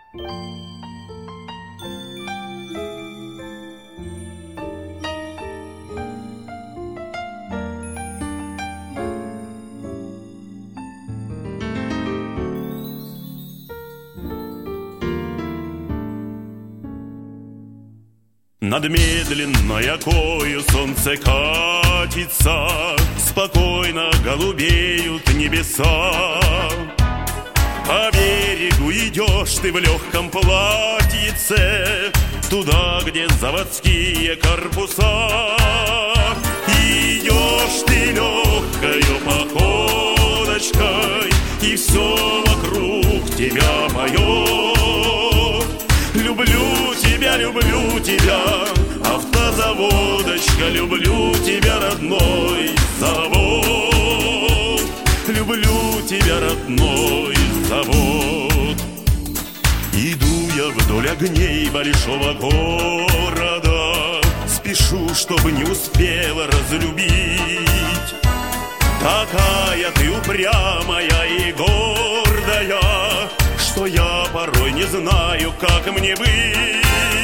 Над медленной окою солнце катится, спокойно голубеют небеса. По берегу идешь ты в легком платьице, туда, где заводские корпуса. Идешь ты легкою походочкой, и все вокруг тебя поет. Люблю тебя, автозаводочка, люблю тебя, родной завод. Люблю тебя, родной завод. Иду я вдоль огней большого города, спешу, чтобы не успела разлюбить. Такая ты упрямая и гордая, что я порой не знаю, как мне быть.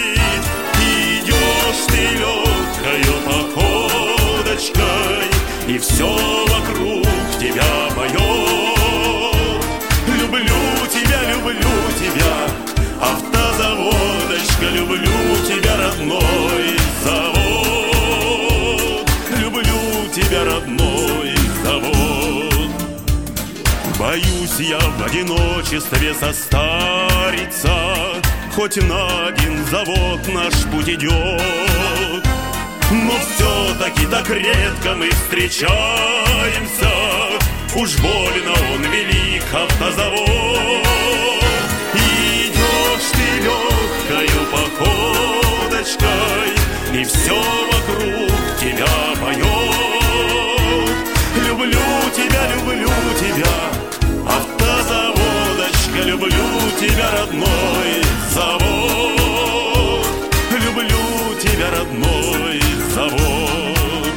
Идешь ты легкою походочкой, и все вокруг тебя поет. Люблю тебя, автозаводочка, люблю тебя, родной завод. Люблю тебя, родной завод. Боюсь я в одиночестве состариться, хоть на один завод наш путь идет. Но все-таки так редко мы встречаемся, уж больно он велик, автозавод. Идешь ты легкою походочкой, и все вокруг тебя поет. Люблю тебя, автозаводочка, люблю тебя, родной завод. Люблю тебя, родной завод.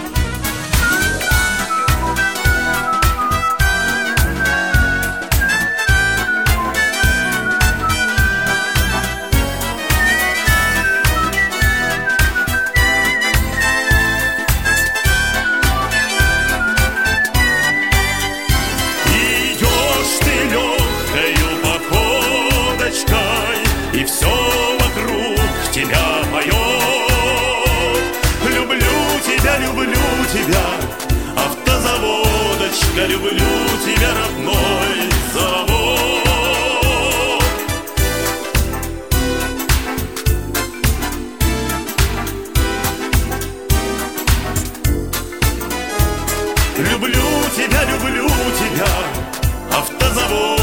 И все вокруг тебя поет. Люблю тебя, автозаводочка, люблю тебя, родной завод. Люблю тебя, автозавод.